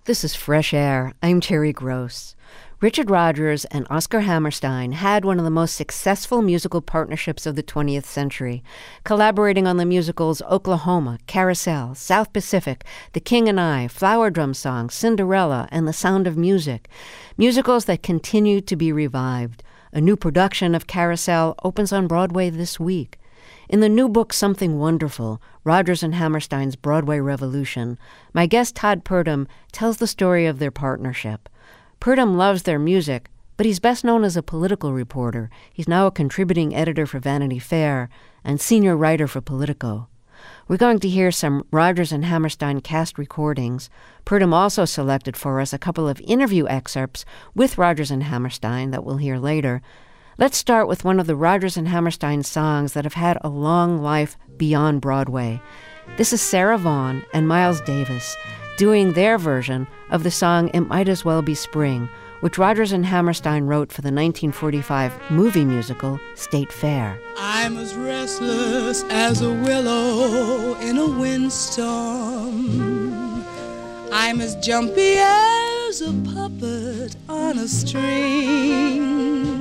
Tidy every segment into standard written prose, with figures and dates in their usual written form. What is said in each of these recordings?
This is Fresh Air. I'm Terry Gross. Richard Rodgers and Oscar Hammerstein had one of the most successful musical partnerships of the 20th century, collaborating on the musicals Oklahoma, Carousel, South Pacific, The King and I, Flower Drum Song, Cinderella, and The Sound of Music. Musicals that continue to be revived. A new production of Carousel opens on Broadway this week. In the new book, Something Wonderful, Rodgers and Hammerstein's Broadway Revolution, my guest Todd Purdom tells the story of their partnership. Purdom loves their music, but he's best known as a political reporter. He's now a contributing editor for Vanity Fair and senior writer for Politico. We're going to hear some Rodgers and Hammerstein cast recordings. Purdom also selected for us a couple of interview excerpts with Rodgers and Hammerstein that we'll hear later. Let's start with one of the Rodgers and Hammerstein songs that have had a long life beyond Broadway. This is Sarah Vaughan and Miles Davis doing their version of the song It Might As Well Be Spring, which Rodgers and Hammerstein wrote for the 1945 movie musical State Fair. I'm as restless as a willow in a windstorm. I'm as jumpy as a puppet on a string.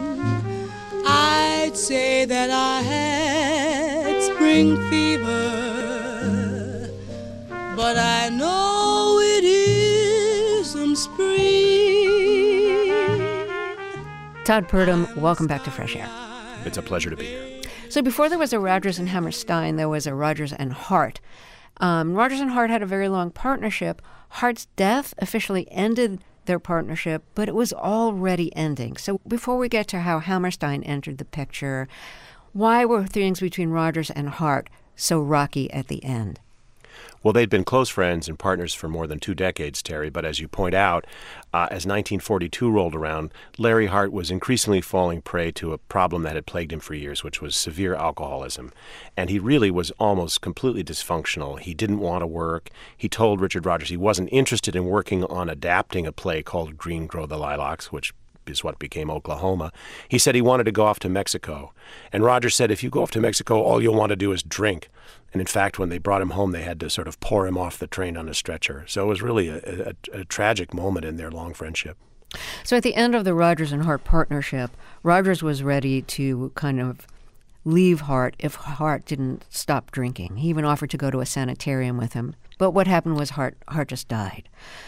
I'd say that I had spring fever, but I know it isn't spring. Todd Purdom, welcome back to Fresh Air. It's a pleasure to be here. So before there was a Rodgers and Hammerstein, there was a Rodgers and Hart. Rodgers and Hart had a very long partnership. Hart's death officially ended their partnership, but it was already ending. So before we get to how Hammerstein entered the picture, why were things between Rodgers and Hart so rocky at the end? Well, they'd been close friends and partners for more than 2 decades, Terry, but as you point out, as 1942 rolled around, Larry Hart was increasingly falling prey to a problem that had plagued him for years, which was severe alcoholism. And he really was almost completely dysfunctional. He didn't want to work. He told Richard Rodgers he wasn't interested in working on adapting a play called Green Grow the Lilacs, which is what became Oklahoma. He said he wanted to go off to Mexico. And Rodgers said, if you go off to Mexico, all you'll want to do is drink. And in fact, when they brought him home, they had to sort of pour him off the train on a stretcher. So it was really a tragic moment in their long friendship. So at the end of the Rodgers and Hart partnership, Rodgers was ready to kind of leave Hart if Hart didn't stop drinking. He even offered to go to a sanitarium with him. But what happened was Hart just died.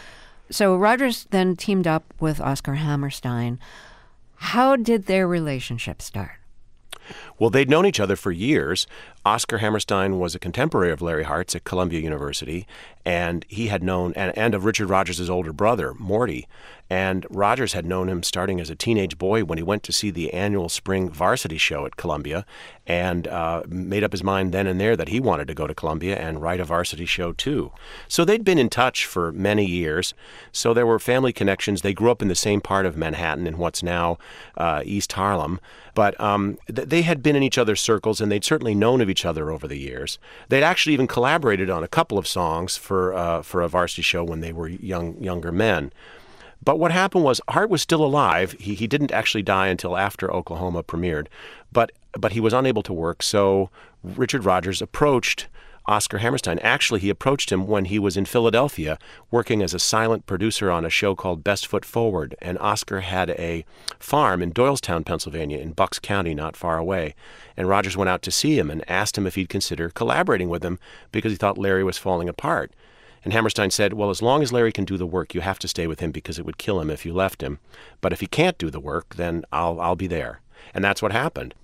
So Rodgers then teamed up with Oscar Hammerstein. How did their relationship start? Well, they'd known each other for years. Oscar Hammerstein was a contemporary of Larry Hart's at Columbia University, and he had known, and of Richard Rodgers' older brother, Morty. And Rodgers had known him starting as a teenage boy when he went to see the annual spring varsity show at Columbia, and made up his mind then and there that he wanted to go to Columbia and write a varsity show too. So they'd been in touch for many years. So there were family connections. They grew up in the same part of Manhattan in what's now East Harlem. But they had been in each other's circles, and they'd certainly known of each other over the years. They'd actually even collaborated on a couple of songs for a varsity show when they were younger men. But what happened was Hart was still alive. He didn't actually die until after Oklahoma premiered, but he was unable to work. So Richard Rodgers approached Oscar Hammerstein. Actually, he approached him when he was in Philadelphia working as a silent producer on a show called Best Foot Forward. And Oscar had a farm in Doylestown, Pennsylvania, in Bucks County, not far away. And Rodgers went out to see him and asked him if he'd consider collaborating with him because he thought Larry was falling apart. And Hammerstein said, well, as long as Larry can do the work, you have to stay with him because it would kill him if you left him. But if he can't do the work, then I'll be there. And that's what happened.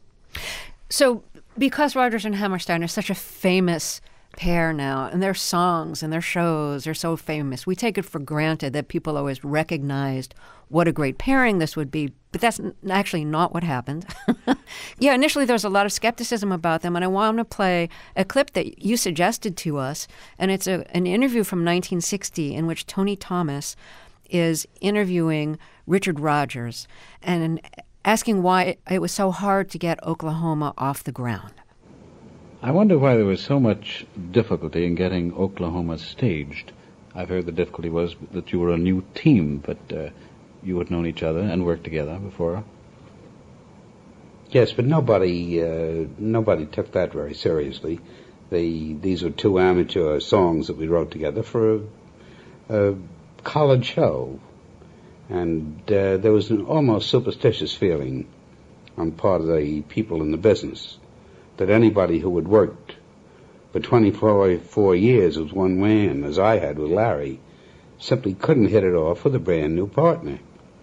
So because Rodgers and Hammerstein are such a famous pair now, and their songs and their shows are so famous, we take it for granted that people always recognized what a great pairing this would be. But that's actually not what happened. Yeah, initially there was a lot of skepticism about them, and I want to play a clip that you suggested to us, and it's an interview from 1960 in which Tony Thomas is interviewing Richard Rodgers and asking why it was so hard to get Oklahoma off the ground. I wonder why there was so much difficulty in getting Oklahoma staged. I've heard the difficulty was that you were a new team, but you had known each other and worked together before. Yes, but nobody took that very seriously. These were two amateur songs that we wrote together for a college show, and there was an almost superstitious feeling on part of the people in the business that anybody who had worked for 24 years with one man, as I had with Larry, simply couldn't hit it off with a brand new partner.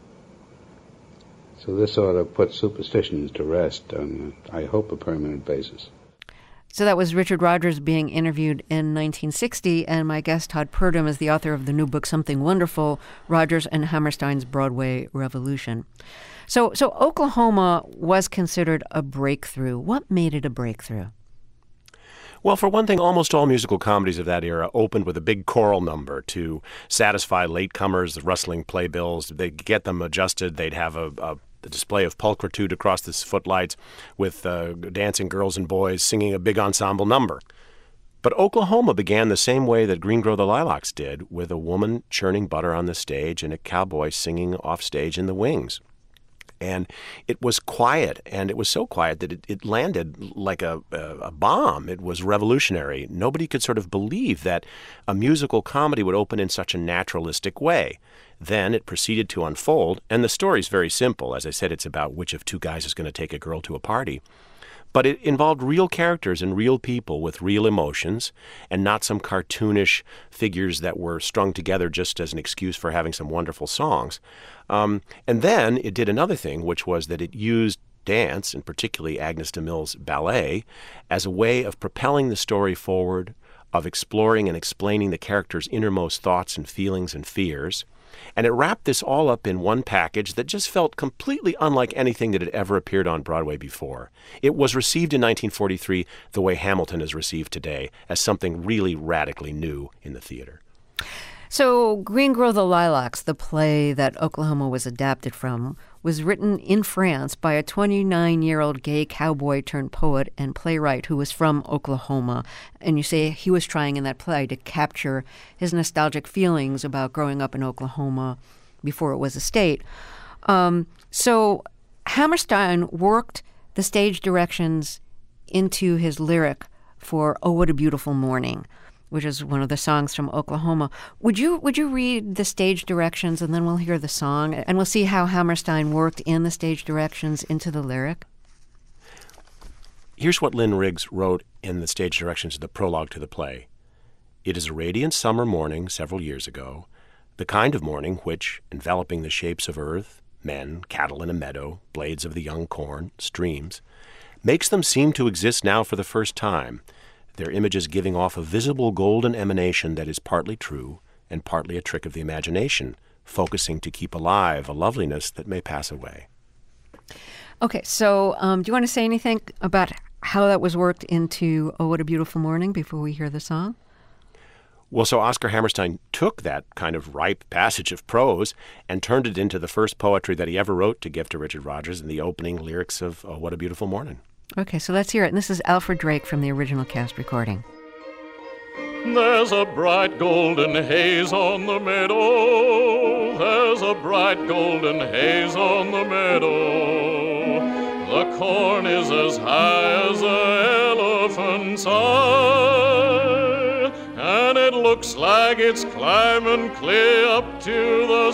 So this sort of put superstitions to rest on, I hope, a permanent basis. So that was Richard Rodgers being interviewed in 1960, and my guest, Todd Purdom, is the author of the new book, Something Wonderful, Rodgers and Hammerstein's Broadway Revolution. So Oklahoma was considered a breakthrough. What made it a breakthrough? Well, for one thing, almost all musical comedies of that era opened with a big choral number to satisfy latecomers, the rustling playbills. They'd get them adjusted. They'd have a display of pulchritude across the footlights with dancing girls and boys singing a big ensemble number. But Oklahoma began the same way that Green Grow the Lilacs did, with a woman churning butter on the stage and a cowboy singing off stage in the wings. And it was quiet, and it was so quiet that it landed like a bomb. It was revolutionary. Nobody could sort of believe that a musical comedy would open in such a naturalistic way. Then it proceeded to unfold, and the story's very simple. As I said, it's about which of two guys is going to take a girl to a party. But it involved real characters and real people with real emotions, and not some cartoonish figures that were strung together just as an excuse for having some wonderful songs. And then it did another thing, which was that it used dance, and particularly Agnes de Mille's ballet, as a way of propelling the story forward, of exploring and explaining the characters' innermost thoughts and feelings and fears. And it wrapped this all up in one package that just felt completely unlike anything that had ever appeared on Broadway before. It was received in 1943 the way Hamilton is received today, as something really radically new in the theater. So Green Grow the Lilacs, the play that Oklahoma was adapted from, was written in France by a 29-year-old gay cowboy turned poet and playwright who was from Oklahoma. And you say he was trying in that play to capture his nostalgic feelings about growing up in Oklahoma before it was a state. So Hammerstein worked the stage directions into his lyric for Oh, What a Beautiful Morning, which is one of the songs from Oklahoma. Would you read the stage directions, and then we'll hear the song, and we'll see how Hammerstein worked in the stage directions into the lyric? Here's what Lynn Riggs wrote in the stage directions of the prologue to the play. It is a radiant summer morning several years ago, the kind of morning which, enveloping the shapes of earth, men, cattle in a meadow, blades of the young corn, streams, makes them seem to exist now for the first time, their images giving off a visible golden emanation that is partly true and partly a trick of the imagination, focusing to keep alive a loveliness that may pass away. Okay, so do you want to say anything about how that was worked into Oh, What a Beautiful Morning before we hear the song? Well, so Oscar Hammerstein took that kind of ripe passage of prose and turned it into the first poetry that he ever wrote to give to Richard Rodgers in the opening lyrics of Oh, What a Beautiful Morning. Okay, so let's hear it. And this is Alfred Drake from the original cast recording. There's a bright golden haze on the meadow. There's a bright golden haze on the meadow. The corn is as high as an elephant's eye, and it looks like it's climbing clear up to the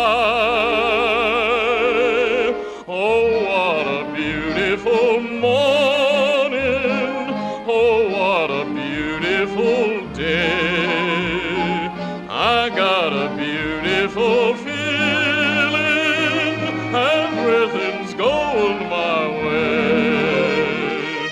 sky. Oh, what a beautiful morning. Oh, what a beautiful day. I got a beautiful feeling. Everything's going my way.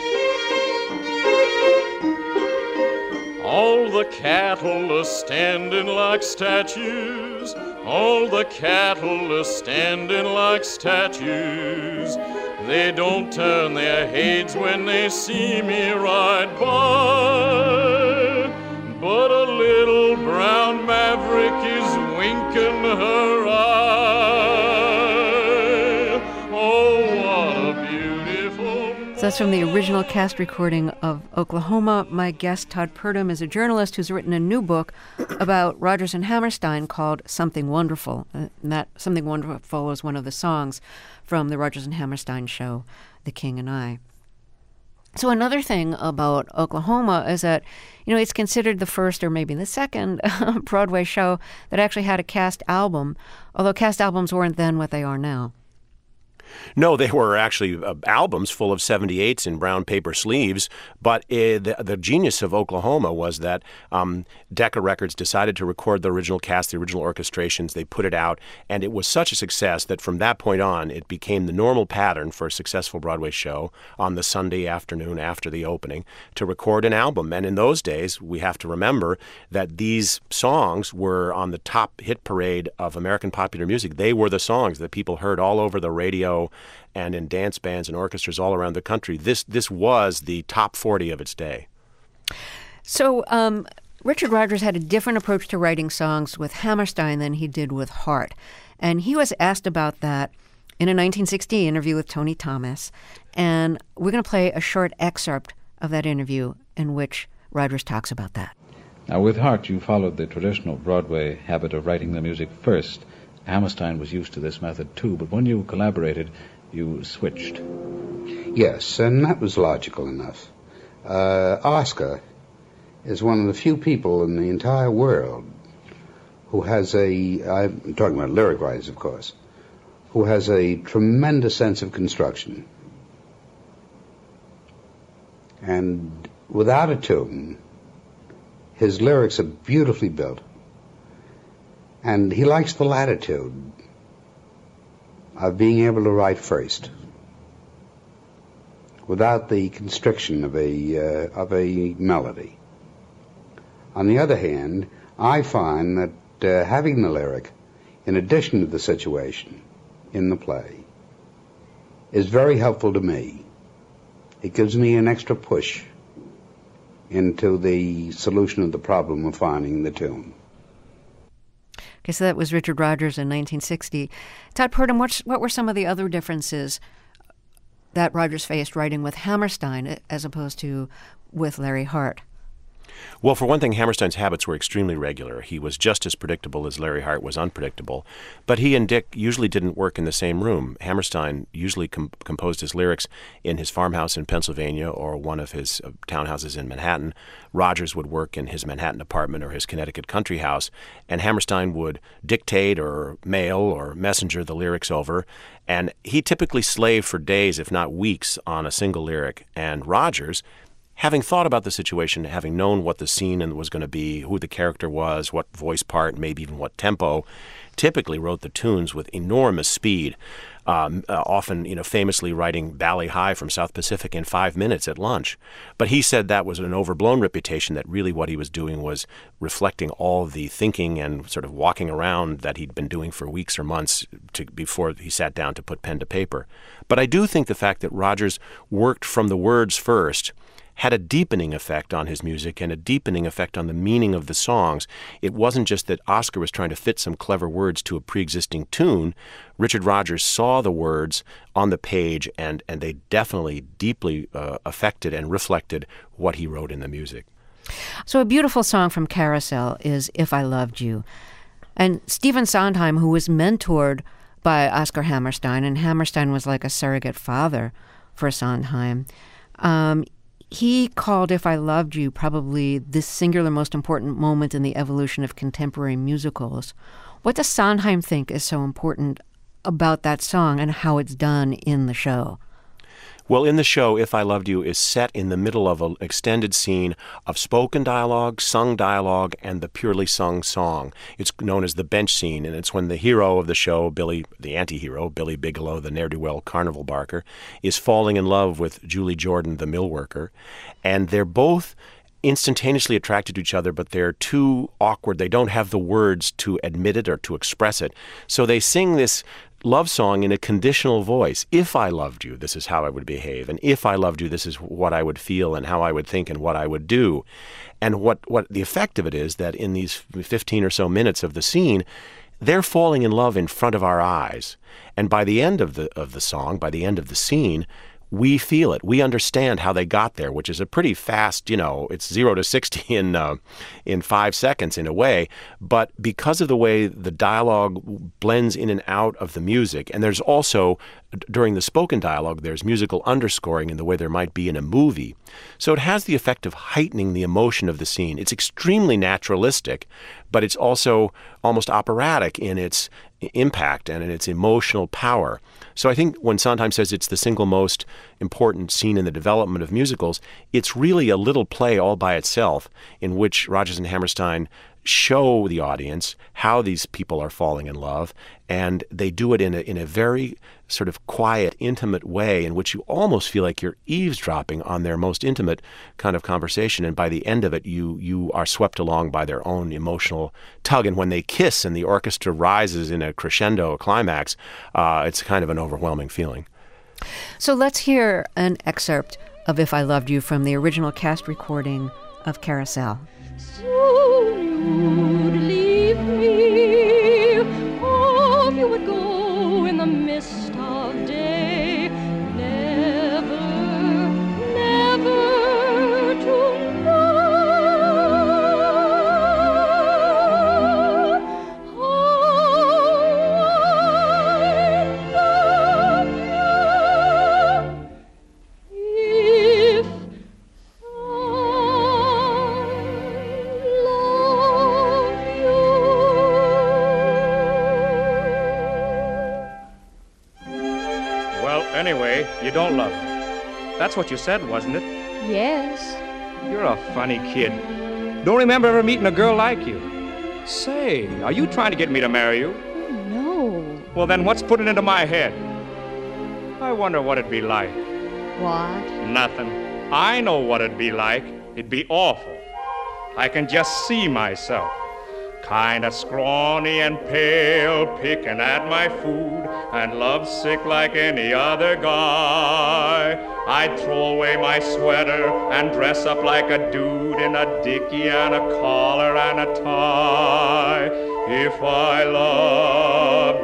All the cattle are standing like statues. All the cattle are standing like statues. They don't turn their heads when they see me ride by. But a little brown maverick is winking her eye. Oh, what a beautiful... So that's from the original cast recording of Oklahoma. My guest, Todd Purdom, is a journalist who's written a new book about Rodgers and Hammerstein called Something Wonderful. And that Something Wonderful was one of the songs from the Rodgers and Hammerstein show, The King and I. So another thing about Oklahoma is that, it's considered the first or maybe the second Broadway show that actually had a cast album, although cast albums weren't then what they are now. No, they were actually albums full of 78s in brown paper sleeves, but the genius of Oklahoma was that Decca Records decided to record the original cast, the original orchestrations. They put it out, and it was such a success that from that point on, it became the normal pattern for a successful Broadway show on the Sunday afternoon after the opening to record an album. And in those days, we have to remember that these songs were on the top hit parade of American popular music. They were the songs that people heard all over the radio and in dance bands and orchestras all around the country. This was the top 40 of its day. So Richard Rodgers had a different approach to writing songs with Hammerstein than he did with Hart. And he was asked about that in a 1960 interview with Tony Thomas. And we're going to play a short excerpt of that interview in which Rodgers talks about that. Now, with Hart, you followed the traditional Broadway habit of writing the music first. Hammerstein was used to this method too, but when you collaborated, you switched. Yes, and that was logical enough. Oscar is one of the few people in the entire world who has I'm talking about lyric writers, of course, who has a tremendous sense of construction. And without a tune, his lyrics are beautifully built. And he likes the latitude of being able to write first, without the constriction of a melody. On the other hand, I find that having the lyric, in addition to the situation in the play, is very helpful to me. It gives me an extra push into the solution of the problem of finding the tune. Okay, so that was Richard Rodgers in 1960. Todd Purdom, what were some of the other differences that Rodgers faced writing with Hammerstein as opposed to with Larry Hart? Well, for one thing, Hammerstein's habits were extremely regular. He was just as predictable as Larry Hart was unpredictable. But he and Dick usually didn't work in the same room. Hammerstein usually composed his lyrics in his farmhouse in Pennsylvania or one of his townhouses in Manhattan. Rodgers would work in his Manhattan apartment or his Connecticut country house, and Hammerstein would dictate or mail or messenger the lyrics over. And he typically slaved for days, if not weeks, on a single lyric. And Rodgers, having thought about the situation, having known what the scene was going to be, who the character was, what voice part, maybe even what tempo, typically wrote the tunes with enormous speed, often, famously writing Bally High from South Pacific in 5 minutes at lunch. But he said that was an overblown reputation, that really what he was doing was reflecting all the thinking and sort of walking around that he'd been doing for weeks or months before he sat down to put pen to paper. But I do think the fact that Rodgers worked from the words first had a deepening effect on his music and a deepening effect on the meaning of the songs. It wasn't just that Oscar was trying to fit some clever words to a pre-existing tune. Richard Rodgers saw the words on the page, and they definitely deeply affected and reflected what he wrote in the music. So a beautiful song from Carousel is If I Loved You. And Stephen Sondheim, who was mentored by Oscar Hammerstein, and Hammerstein was like a surrogate father for Sondheim, he called If I Loved You probably the singular most important moment in the evolution of contemporary musicals. What does Sondheim think is so important about that song and how it's done in the show? Well, in the show, If I Loved You is set in the middle of an extended scene of spoken dialogue, sung dialogue, and the purely sung song. It's known as the bench scene, and it's when the hero of the show, Billy, the anti-hero, Billy Bigelow, the ne'er-do-well carnival barker, is falling in love with Julie Jordan, the mill worker, and they're both instantaneously attracted to each other, but they're too awkward. They don't have the words to admit it or to express it. So they sing this love song in a conditional voice. If I loved you, this is how I would behave. And if I loved you, this is what I would feel and how I would think and what I would do. And what the effect of it is that in these 15 or so minutes of the scene, they're falling in love in front of our eyes. And by the end of the song, by the end of the scene, we feel it. We understand how they got there, which is a pretty fast, it's 0 to 60 in 5 seconds in a way. But because of the way the dialogue blends in and out of the music, and there's also, during the spoken dialogue, there's musical underscoring in the way there might be in a movie. So it has the effect of heightening the emotion of the scene. It's extremely naturalistic, but it's also almost operatic in its impact and in its emotional power. So I think when Sondheim says it's the single most important scene in the development of musicals, it's really a little play all by itself in which Rodgers and Hammerstein show the audience how these people are falling in love, and they do it in a very sort of quiet, intimate way in which you almost feel like you're eavesdropping on their most intimate kind of conversation, and by the end of it, you are swept along by their own emotional tug. And when they kiss and the orchestra rises in a crescendo, a climax, it's kind of an overwhelming feeling. So let's hear an excerpt of If I Loved You from the original cast recording of Carousel. Soon you'd leave me, off you would go in the mist of day, never, never to know how I love you. If Anyway, you don't love me. That's what you said, wasn't it? Yes. You're a funny kid. Don't remember ever meeting a girl like you. Say, are you trying to get me to marry you? No. Well, then what's putting into my head? I wonder what it'd be like. What? Nothing. I know what it'd be like. It'd be awful. I can just see myself. Kinda scrawny and pale, picking at my food, and lovesick like any other guy. I'd throw away my sweater and dress up like a dude in a dickie and a collar and a tie. If I loved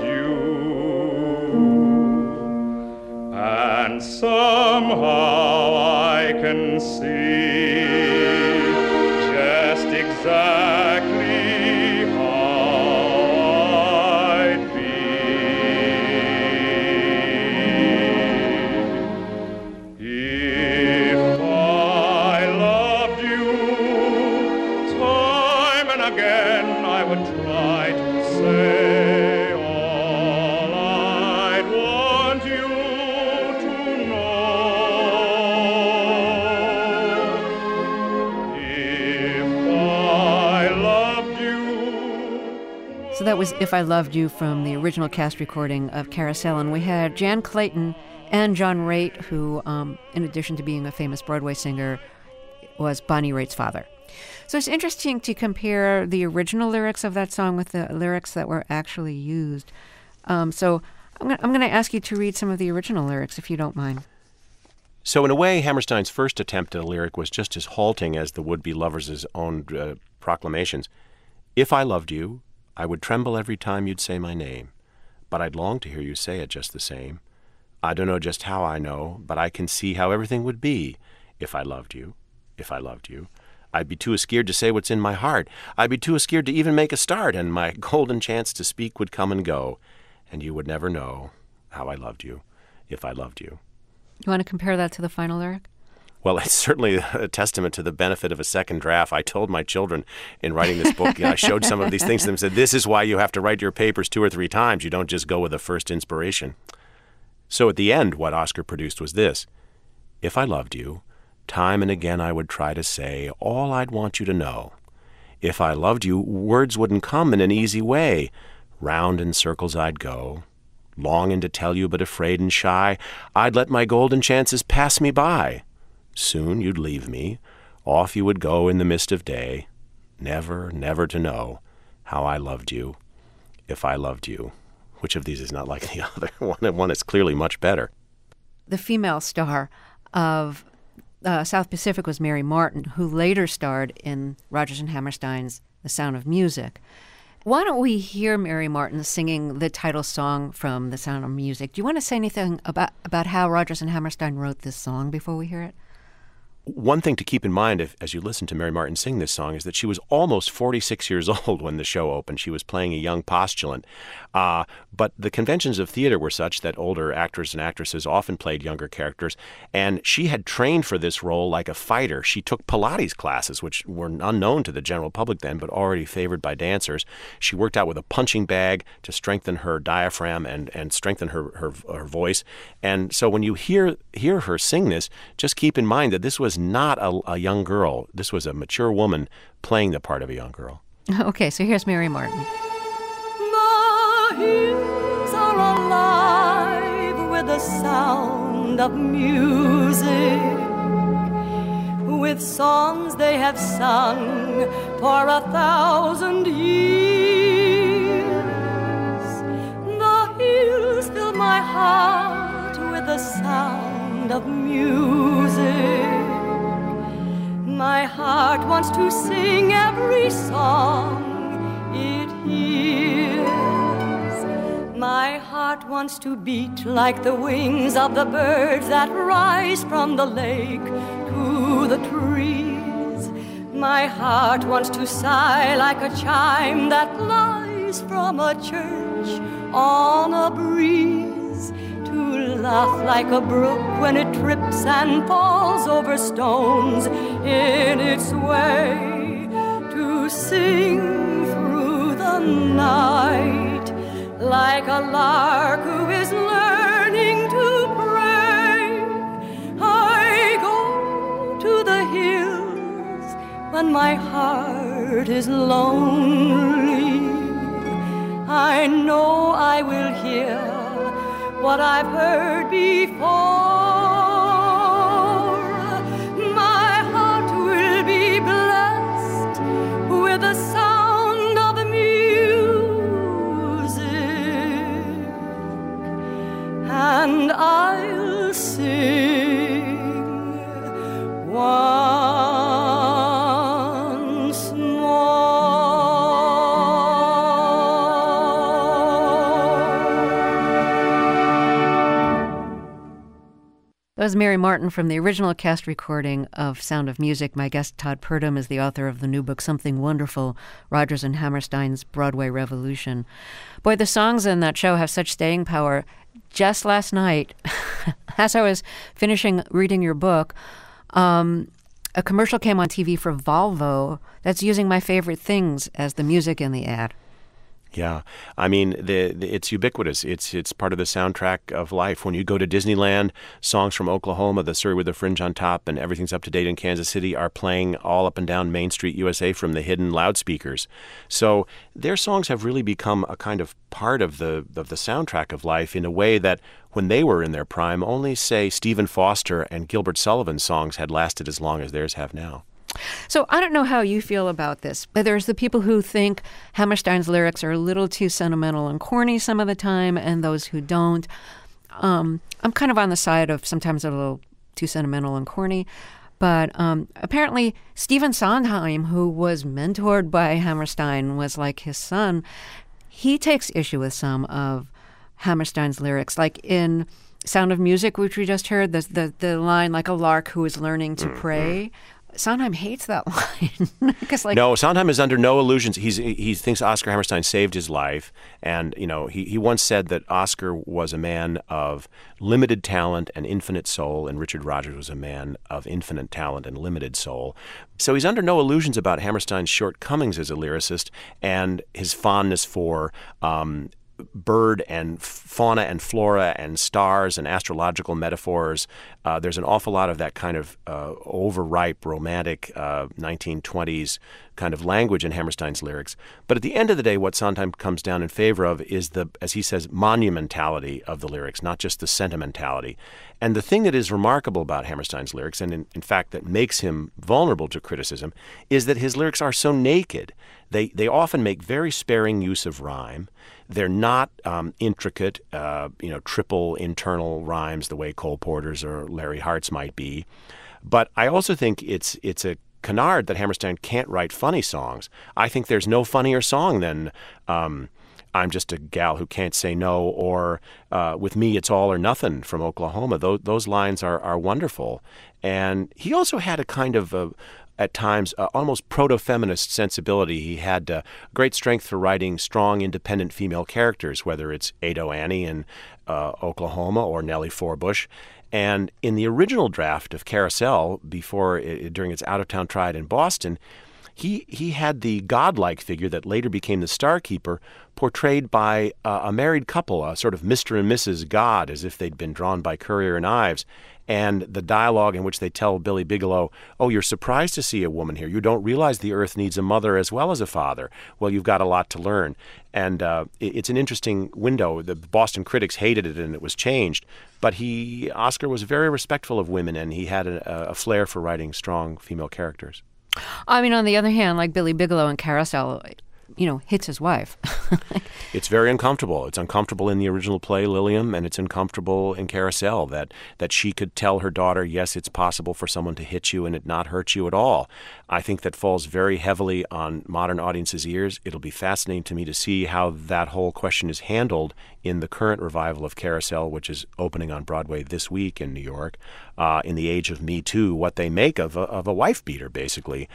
you, and somehow I can see just exactly So that was If I Loved You from the original cast recording of Carousel. And we had Jan Clayton and John Raitt, who, in addition to being a famous Broadway singer, was Bonnie Raitt's father. So it's interesting to compare the original lyrics of that song with the lyrics that were actually used. So I'm going to ask you to read some of the original lyrics, if you don't mind. So in a way, Hammerstein's first attempt at a lyric was just as halting as the would-be lovers' own proclamations. If I loved you, I would tremble every time you'd say my name, but I'd long to hear you say it just the same. I don't know just how I know, but I can see how everything would be if I loved you, if I loved you. I'd be too scared to say what's in my heart. I'd be too scared to even make a start, and my golden chance to speak would come and go, and you would never know how I loved you, if I loved you. You want to compare that to the final lyric? Well, it's certainly a testament to the benefit of a second draft. I told my children in writing this book, I showed some of these things to them and said, this is why you have to write your papers 2 or 3 times. You don't just go with the first inspiration. So at the end, what Oscar produced was this. If I loved you, time and again I would try to say all I'd want you to know. If I loved you, words wouldn't come in an easy way. Round in circles I'd go, longing to tell you but afraid and shy. I'd let my golden chances pass me by. Soon you'd leave me, off you would go in the mist of day, never, never to know how I loved you, if I loved you. Which of these is not like the other? One is clearly much better. The female star of South Pacific was Mary Martin, who later starred in Rodgers and Hammerstein's The Sound of Music. Why don't we hear Mary Martin singing the title song from The Sound of Music? Do you want to say anything about how Rodgers and Hammerstein wrote this song before we hear it? One thing to keep in mind as you listen to Mary Martin sing this song is that she was almost 46 years old when the show opened. She was playing a young postulant. But the conventions of theater were such that older actors and actresses often played younger characters. And she had trained for this role like a fighter. She took Pilates classes, which were unknown to the general public then, but already favored by dancers. She worked out with a punching bag to strengthen her diaphragm and strengthen her voice. And so when you hear her sing this, just keep in mind that this was not a young girl. This was a mature woman playing the part of a young girl. Okay, so here's Mary Martin. The hills are alive with the sound of music, with songs they have sung for 1,000 years. The hills fill my heart with the sound of music. My heart wants to sing every song it hears. My heart wants to beat like the wings of the birds that rise from the lake to the trees. My heart wants to sigh like a chime that lies from a church on a breeze. To laugh like a brook when it trips and falls over stones in its way, to sing through the night like a lark who is learning to pray. I go to the hills when my heart is lonely. I know I will hear what I've heard before. My heart will be blessed with the sound of music, and I'll sing once more. That was Mary Martin from the original cast recording of Sound of Music. My guest, Todd Purdom, is the author of the new book, Something Wonderful, Rodgers and Hammerstein's Broadway Revolution. Boy, the songs in that show have such staying power. Just last night, as I was finishing reading your book, a commercial came on TV for Volvo that's using My Favorite Things as the music in the ad. Yeah, I mean, it's ubiquitous. It's part of the soundtrack of life. When you go to Disneyland, songs from Oklahoma, The Surrey with the Fringe on Top, and Everything's Up to Date in Kansas City are playing all up and down Main Street, USA from the hidden loudspeakers. So their songs have really become a kind of part of the soundtrack of life in a way that when they were in their prime, only, say, Stephen Foster and Gilbert Sullivan's songs had lasted as long as theirs have now. So I don't know how you feel about this, but there's the people who think Hammerstein's lyrics are a little too sentimental and corny some of the time, and those who don't. I'm kind of on the side of sometimes a little too sentimental and corny. But apparently Stephen Sondheim, who was mentored by Hammerstein, was like his son. He takes issue with some of Hammerstein's lyrics, like in Sound of Music, which we just heard, the line, like a lark who is learning to pray. Sondheim hates that line. No, Sondheim is under no illusions. He thinks Oscar Hammerstein saved his life. And, he once said that Oscar was a man of limited talent and infinite soul, and Richard Rodgers was a man of infinite talent and limited soul. So he's under no illusions about Hammerstein's shortcomings as a lyricist and his fondness for bird and fauna and flora and stars and astrological metaphors. There's an awful lot of that kind of overripe, romantic 1920s kind of language in Hammerstein's lyrics. But at the end of the day, what Sondheim comes down in favor of is the, as he says, monumentality of the lyrics, not just the sentimentality. And the thing that is remarkable about Hammerstein's lyrics, and in fact that makes him vulnerable to criticism, is that his lyrics are so naked. They often make very sparing use of rhyme. They're not intricate, triple internal rhymes the way Cole Porter's or Larry Hart's might be. But I also think it's a canard that Hammerstein can't write funny songs. I think there's no funnier song than I'm Just a Gal Who Can't Say No, or With Me It's All or Nothing from Oklahoma. Those lines are wonderful. And he also had a kind of at times, almost proto-feminist sensibility. He had great strength for writing strong, independent female characters, whether it's Ado Annie in Oklahoma or Nellie Forbush. And in the original draft of Carousel, during its out-of-town trial in Boston, he had the godlike figure that later became the Star Keeper portrayed by a married couple, a sort of Mr. and Mrs. God, as if they'd been drawn by Currier and Ives. And the dialogue in which they tell Billy Bigelow, oh, you're surprised to see a woman here. You don't realize the earth needs a mother as well as a father. Well, you've got a lot to learn. And it's an interesting window. The Boston critics hated it and it was changed. But Oscar was very respectful of women, and he had a flair for writing strong female characters. I mean, on the other hand, like Billy Bigelow in Carousel, hits his wife. It's very uncomfortable. It's uncomfortable in the original play, Lilium, and it's uncomfortable in Carousel that she could tell her daughter, yes, it's possible for someone to hit you and it not hurt you at all. I think that falls very heavily on modern audiences' ears. It'll be fascinating to me to see how that whole question is handled in the current revival of Carousel, which is opening on Broadway this week in New York, in the age of Me Too, what they make of a wife-beater, basically.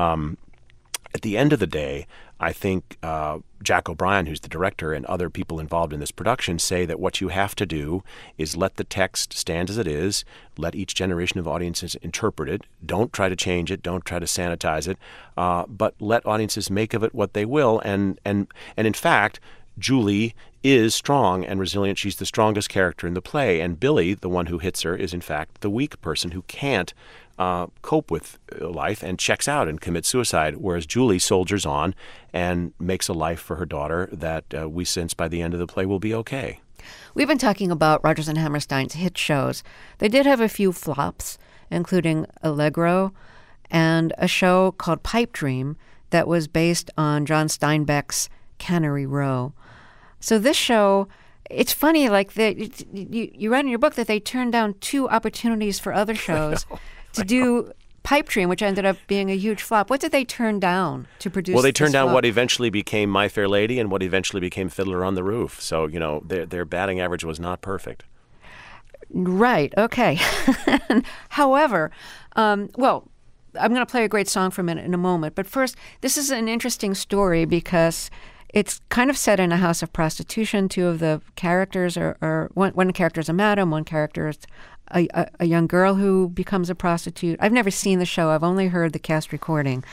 At the end of the day, I think Jack O'Brien, who's the director, and other people involved in this production say that what you have to do is let the text stand as it is, let each generation of audiences interpret it, don't try to change it, don't try to sanitize it, but let audiences make of it what they will. And in fact, Julie is strong and resilient. She's the strongest character in the play. And Billy, the one who hits her, is in fact the weak person who can't cope with life and checks out and commits suicide, whereas Julie soldiers on and makes a life for her daughter that we sense by the end of the play will be okay. We've been talking about Rodgers and Hammerstein's hit shows. They did have a few flops, including Allegro and a show called Pipe Dream that was based on John Steinbeck's Cannery Row. So this show, it's funny, like you write in your book that they turned down 2 opportunities for other shows to do Pipe Dream, which ended up being a huge flop. What did they turn down to produce? Well, they turned down flop? what eventually became My Fair Lady and what eventually became Fiddler on the Roof. So, their batting average was not perfect. Right. Okay. However, well, I'm going to play a great song for a minute in a moment. But first, this is an interesting story because it's kind of set in a house of prostitution. 2 of the characters are one character is a madam, one character is a young girl who becomes a prostitute. I've never seen the show. I've only heard the cast recording.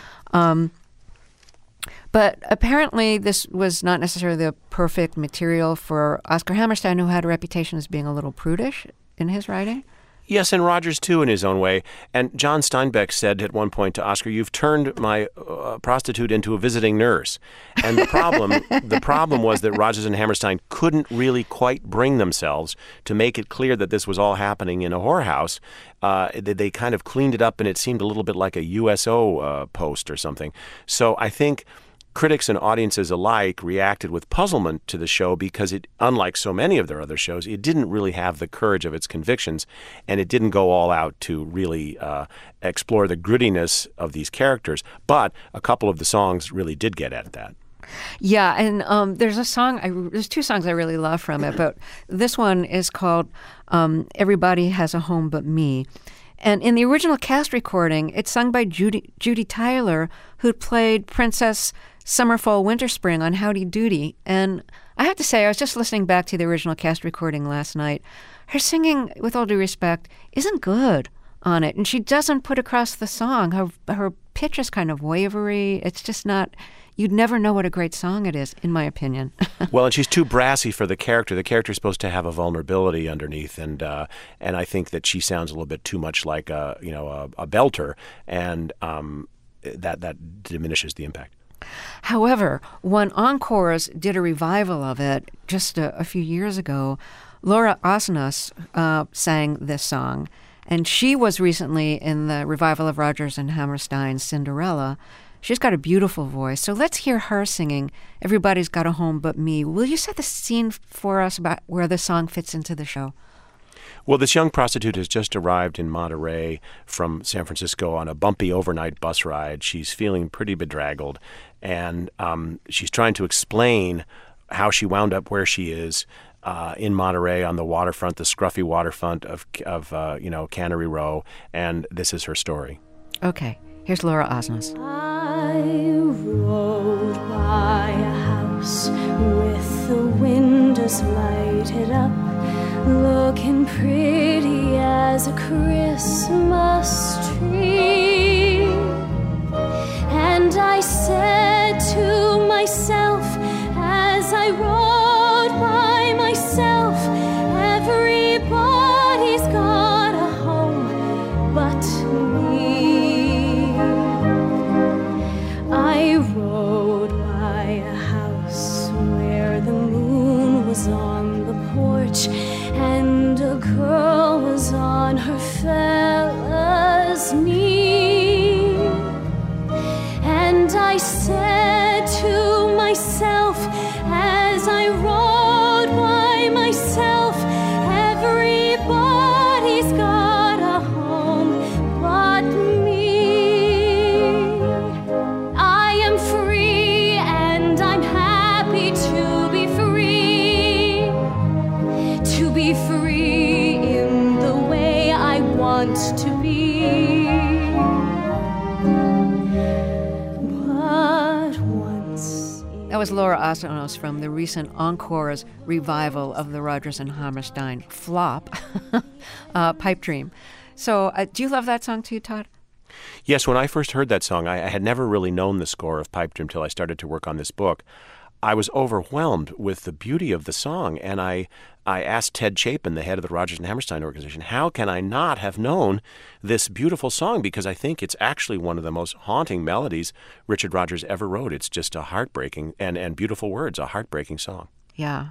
But apparently this was not necessarily the perfect material for Oscar Hammerstein, who had a reputation as being a little prudish in his writing. Yes, and Rodgers, too, in his own way. And John Steinbeck said at one point to Oscar, you've turned my prostitute into a visiting nurse. And the problem was that Rodgers and Hammerstein couldn't really quite bring themselves to make it clear that this was all happening in a whorehouse. They kind of cleaned it up, and it seemed a little bit like a USO post or something. So I think critics and audiences alike reacted with puzzlement to the show because it, unlike so many of their other shows, it didn't really have the courage of its convictions, and it didn't go all out to really explore the grittiness of these characters. But a couple of the songs really did get at that. Yeah, and there's a song, there's 2 songs I really love from it, but this one is called Everybody Has a Home But Me. And in the original cast recording, it's sung by Judy Tyler, who played Princess Summer, Fall, Winter, Spring on Howdy Doody. And I have to say, I was just listening back to the original cast recording last night. Her singing, with all due respect, isn't good on it. And she doesn't put across the song. Her pitch is kind of wavery. It's just not... You'd never know what a great song it is, in my opinion. Well, and she's too brassy for the character. The character's supposed to have a vulnerability underneath, and I think that she sounds a little bit too much like a belter, and that diminishes the impact. However, when Encores did a revival of it just a few years ago, Laura Osnes sang this song, and she was recently in the revival of Rodgers and Hammerstein's Cinderella. She's got a beautiful voice. So let's hear her singing Everybody's Got a Home But Me. Will you set the scene for us about where the song fits into the show? Well, this young prostitute has just arrived in Monterey from San Francisco on a bumpy overnight bus ride. She's feeling pretty bedraggled, and she's trying to explain how she wound up where she is in Monterey on the waterfront, the scruffy waterfront of Cannery Row, and this is her story. Okay, here's Laura Osnos. I rode by a house with the windows lighted up, looking pretty as a Christmas tree. And I said to myself as I rode by myself, everybody's got a home but me. I rode by a house where the moon was on the porch and a girl was on her fella's knee. And I said to myself as I rode by myself, everybody's got a home but me. I am free and I'm happy to be free. To be free in the way I want to be. But once... That was Laura Osnos from the recent Encore's revival of the Rodgers and Hammerstein flop, Pipe Dream. So do you love that song too, Todd? Yes, when I first heard that song, I had never really known the score of Pipe Dream till I started to work on this book. I was overwhelmed with the beauty of the song, and I asked Ted Chapin, the head of the Rodgers and Hammerstein organization, how can I not have known this beautiful song? Because I think it's actually one of the most haunting melodies Richard Rodgers ever wrote. It's just a heartbreaking and beautiful words, a heartbreaking song. Yeah.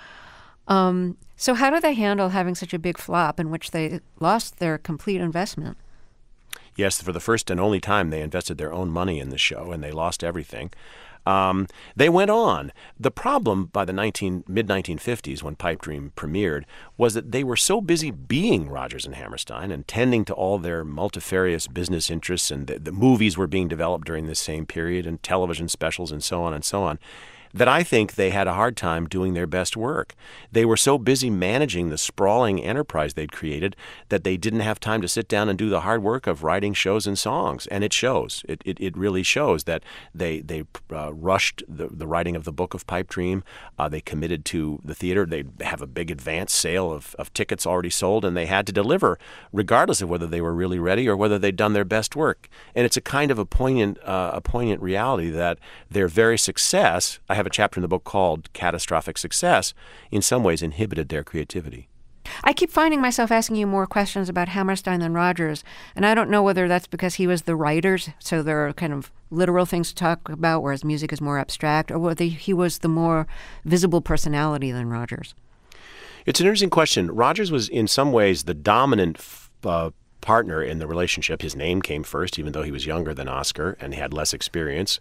So how do they handle having such a big flop in which they lost their complete investment? Yes, for the first and only time, they invested their own money in the show, and they lost everything. They went on. The problem by the mid-1950s, when Pipe Dream premiered, was that they were so busy being Rodgers and Hammerstein and tending to all their multifarious business interests, and the movies were being developed during this same period, and television specials, and so on, that I think they had a hard time doing their best work. They were so busy managing the sprawling enterprise they'd created that they didn't have time to sit down and do the hard work of writing shows and songs. And it shows. It really shows that they rushed the writing of the book of Pipe Dream. They committed to the theater. They have a big advance sale of tickets already sold, and they had to deliver regardless of whether they were really ready or whether they'd done their best work. And it's a kind of a poignant reality that their very success, I have a chapter in the book called Catastrophic Success, in some ways inhibited their creativity. I keep finding myself asking you more questions about Hammerstein than Rodgers, and I don't know whether that's because he was the writer, so there are kind of literal things to talk about, whereas music is more abstract, or whether he was the more visible personality than Rodgers. It's an interesting question. Rodgers was in some ways the dominant partner in the relationship. His name came first, even though he was younger than Oscar and had less experience.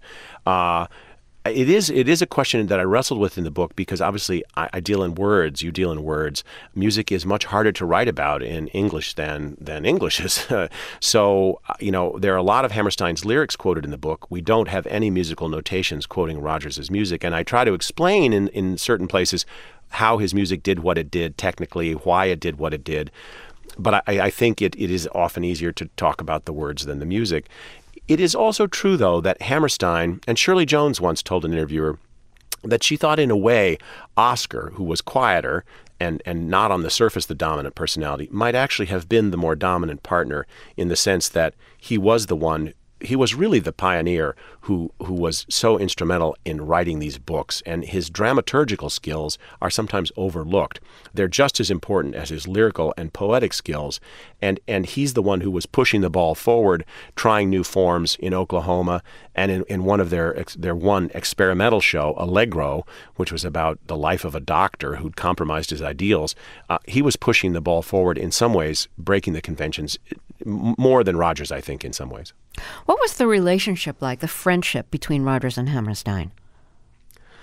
It is a question that I wrestled with in the book because obviously I deal in words, you deal in words. Music is much harder to write about in English than English is. So, there are a lot of Hammerstein's lyrics quoted in the book. We don't have any musical notations quoting Rodgers' music, and I try to explain in certain places how his music did what it did technically, why it did what it did. But I think it is often easier to talk about the words than the music. It is also true, though, that Hammerstein, and Shirley Jones once told an interviewer that she thought in a way Oscar, who was quieter and not on the surface the dominant personality, might actually have been the more dominant partner in the sense that he was the one. He was really the pioneer who was so instrumental in writing these books, and his dramaturgical skills are sometimes overlooked. They're just as important as his lyrical and poetic skills, and he's the one who was pushing the ball forward, trying new forms in Oklahoma, and in one of their one experimental show, Allegro, which was about the life of a doctor who'd compromised his ideals. He was pushing the ball forward in some ways, breaking the conventions, more than Rodgers, I think, in some ways. What was the relationship like, the friendship between Rodgers and Hammerstein?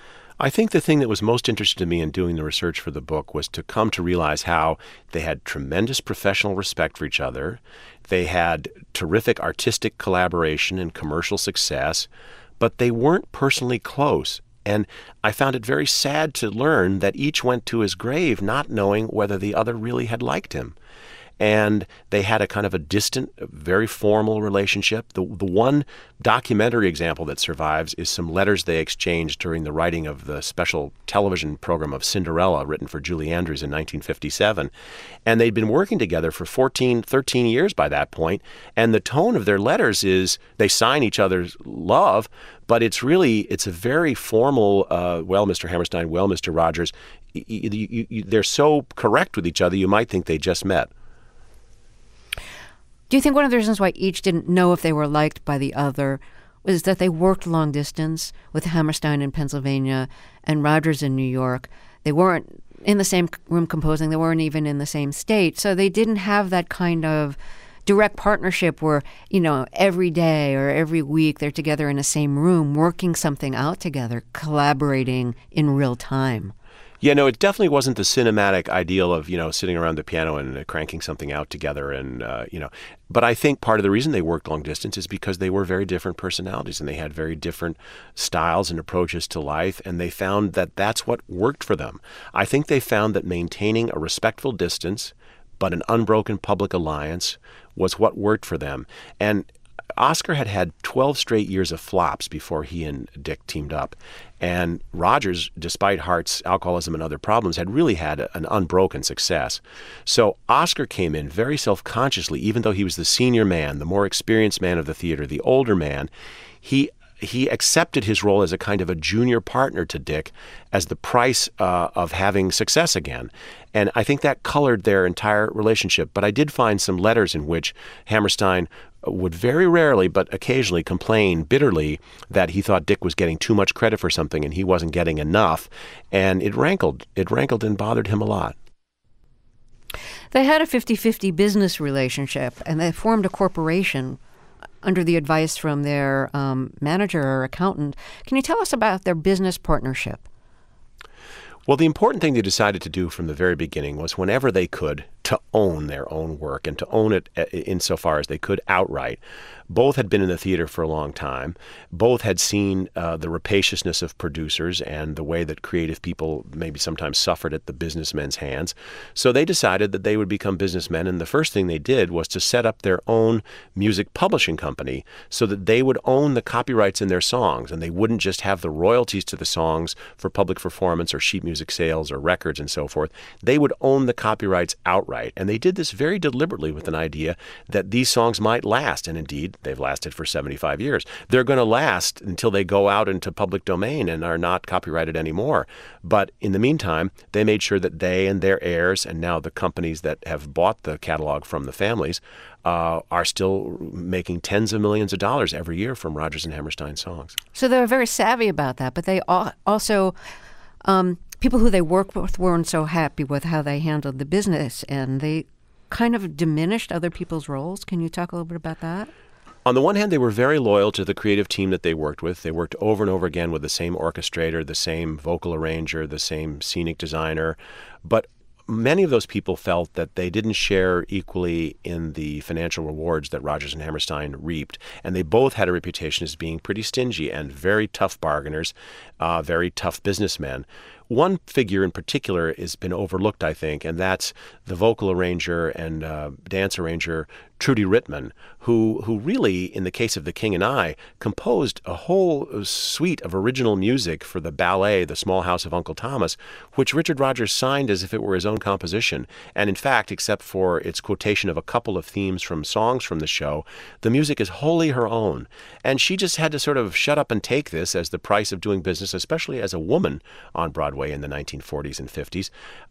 I think the thing that was most interesting to me in doing the research for the book was to come to realize how they had tremendous professional respect for each other. They had terrific artistic collaboration and commercial success, but they weren't personally close. And I found it very sad to learn that each went to his grave not knowing whether the other really had liked him. And they had a kind of a distant, very formal relationship. The one documentary example that survives is some letters they exchanged during the writing of the special television program of Cinderella, written for Julie Andrews in 1957. And they'd been working together for 13 years by that point. And the tone of their letters is they sign each other's love, but it's a very formal, well, Mr. Hammerstein, well, Mr. Rogers. They're so correct with each other, you might think they just met. Do you think one of the reasons why each didn't know if they were liked by the other was that they worked long distance, with Hammerstein in Pennsylvania and Rogers in New York? They weren't in the same room composing. They weren't even in the same state. So they didn't have that kind of direct partnership where, every day or every week they're together in the same room, working something out together, collaborating in real time. Yeah, no, it definitely wasn't the cinematic ideal of, sitting around the piano and cranking something out together. And, but I think part of the reason they worked long distance is because they were very different personalities and they had very different styles and approaches to life. And they found that that's what worked for them. I think they found that maintaining a respectful distance, but an unbroken public alliance was what worked for them. And Oscar had had 12 straight years of flops before he and Dick teamed up. And Rogers, despite Hart's alcoholism and other problems, had really had an unbroken success. So Oscar came in very self-consciously, even though he was the senior man, the more experienced man of the theater, the older man. He accepted his role as a kind of a junior partner to Dick as the price of having success again. And I think that colored their entire relationship. But I did find some letters in which Hammerstein would very rarely, but occasionally, complain bitterly that he thought Dick was getting too much credit for something and he wasn't getting enough. And it rankled. It rankled and bothered him a lot. They had a 50-50 business relationship, and they formed a corporation under the advice from their manager or accountant. Can you tell us about their business partnership? Well, the important thing they decided to do from the very beginning was, whenever they could, to own their own work and to own it insofar as they could outright. Both had been in the theater for a long time. Both had seen the rapaciousness of producers and the way that creative people maybe sometimes suffered at the businessmen's hands. So they decided that they would become businessmen, and the first thing they did was to set up their own music publishing company so that they would own the copyrights in their songs, and they wouldn't just have the royalties to the songs for public performance or sheet music sales or records and so forth. They would own the copyrights outright. And they did this very deliberately with an idea that these songs might last. And indeed, they've lasted for 75 years. They're going to last until they go out into public domain and are not copyrighted anymore. But in the meantime, they made sure that they and their heirs, and now the companies that have bought the catalog from the families, are still making tens of millions of dollars every year from Rodgers and Hammerstein songs. So they were very savvy about that, but they also... people who they worked with weren't so happy with how they handled the business, and they kind of diminished other people's roles. Can you talk a little bit about that? On the one hand, they were very loyal to the creative team that they worked with. They worked over and over again with the same orchestrator, the same vocal arranger, the same scenic designer. But many of those people felt that they didn't share equally in the financial rewards that Rodgers and Hammerstein reaped. And they both had a reputation as being pretty stingy and very tough bargainers, very tough businessmen. One figure in particular has been overlooked, I think, and that's the vocal arranger and dance arranger Trudy Ritman, who really, in the case of The King and I, composed a whole suite of original music for the ballet, The Small House of Uncle Thomas, which Richard Rodgers signed as if it were his own composition. And in fact, except for its quotation of a couple of themes from songs from the show, the music is wholly her own. And she just had to sort of shut up and take this as the price of doing business, especially as a woman on Broadway in the 1940s and 50s.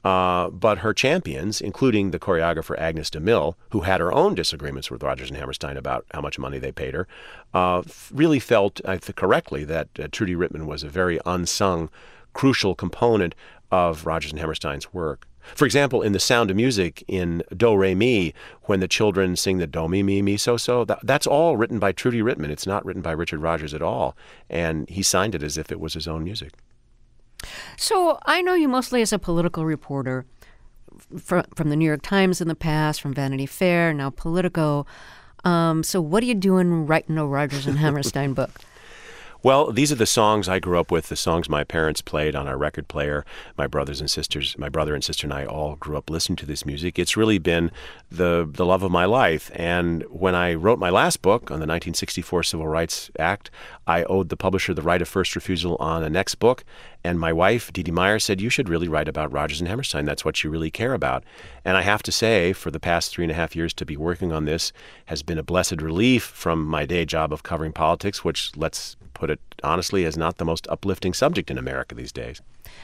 But her champions, including the choreographer Agnes DeMille, who had her own disagreements with Rodgers and Hammerstein about how much money they paid her, really felt, I think correctly, that Trudy Ritman was a very unsung, crucial component of Rodgers and Hammerstein's work. For example, in The Sound of Music, in Do Re Mi, when the children sing the Do Mi Mi Mi So So, that's all written by Trudy Ritman. It's not written by Richard Rodgers at all, and he signed it as if it was his own music. So I know you mostly as a political reporter from the New York Times in the past, from Vanity Fair, now Politico. So what are you doing writing a Rodgers and Hammerstein book? Well, these are the songs I grew up with, the songs my parents played on our record player. My brother and sister and I all grew up listening to this music. It's really been the love of my life. And when I wrote my last book on the 1964 Civil Rights Act, I owed the publisher the right of first refusal on the next book. And my wife, Dee Dee Meyer, said, you should really write about Rodgers and Hammerstein. That's what you really care about. And I have to say, for the past 3.5 years to be working on this has been a blessed relief from my day job of covering politics, which, let's put it honestly, is not the most uplifting subject in America these days.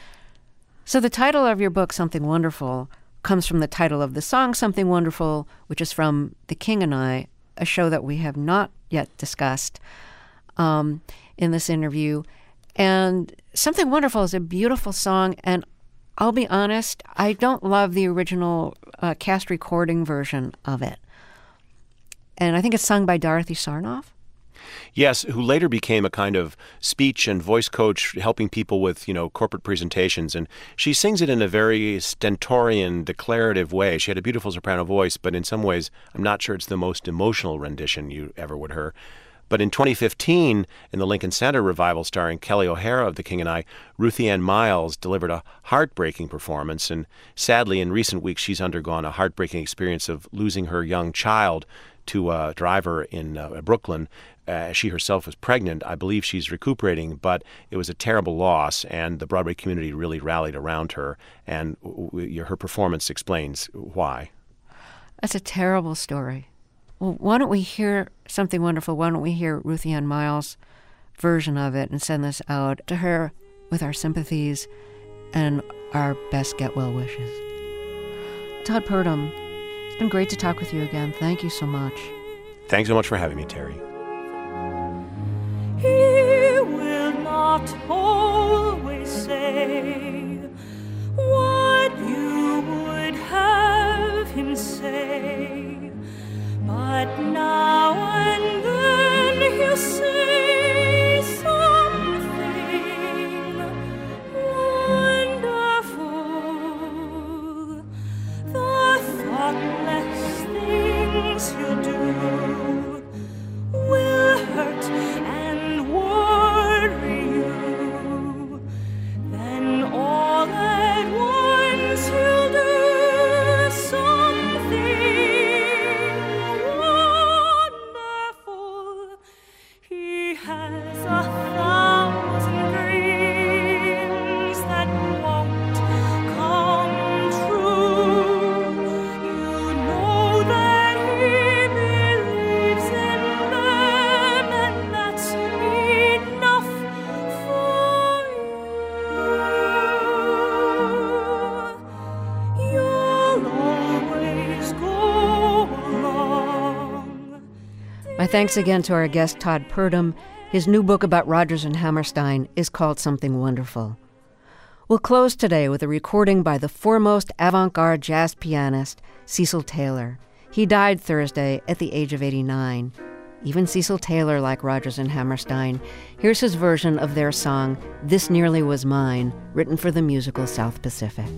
So the title of your book, Something Wonderful, comes from the title of the song, Something Wonderful, which is from The King and I, a show that we have not yet discussed in this interview. And Something Wonderful is a beautiful song, and I'll be honest, I don't love the original cast recording version of it. And I think it's sung by Dorothy Sarnoff. Yes, who later became a kind of speech and voice coach, helping people with, corporate presentations. And she sings it in a very stentorian, declarative way. She had a beautiful soprano voice, but in some ways, I'm not sure it's the most emotional rendition you ever would hear. But in 2015, in the Lincoln Center revival starring Kelly O'Hara of The King and I, Ruthie Ann Miles delivered a heartbreaking performance. And sadly, in recent weeks, she's undergone a heartbreaking experience of losing her young child to a driver in Brooklyn. She herself was pregnant. I believe she's recuperating, but it was a terrible loss, and the Broadway community really rallied around her, and her performance explains why. That's a terrible story. Well, why don't we hear Something Wonderful? Why don't we hear Ruthie Ann Miles' version of it and send this out to her with our sympathies and our best get-well wishes. Todd Purdom, it's been great to talk with you again. Thank you so much. Thanks so much for having me, Terry. He will not always say what you would have him say, but now and then he'll say something wonderful. The thoughtless things he'll do will hurt and worry you. Then all at once he'll do something wonderful. He has 1,000 dreams that won't come true. You know that he believes in them, and that's enough for you. You'll always go along. My thanks again to our guest, Todd Purdom. His new book about Rodgers and Hammerstein is called Something Wonderful. We'll close today with a recording by the foremost avant-garde jazz pianist, Cecil Taylor. He died Thursday at the age of 89. Even Cecil Taylor liked Rodgers and Hammerstein. Here's his version of their song, This Nearly Was Mine, written for the musical South Pacific.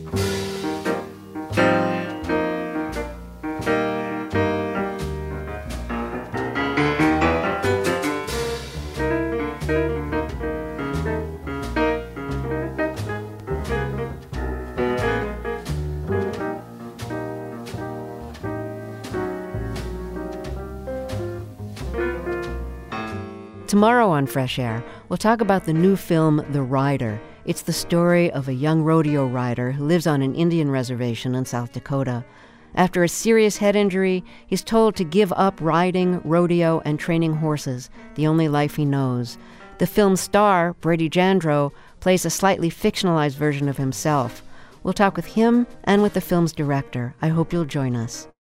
Tomorrow on Fresh Air, we'll talk about the new film, The Rider. It's the story of a young rodeo rider who lives on an Indian reservation in South Dakota. After a serious head injury, he's told to give up riding, rodeo, and training horses, the only life he knows. The film's star, Brady Jandreau, plays a slightly fictionalized version of himself. We'll talk with him and with the film's director. I hope you'll join us.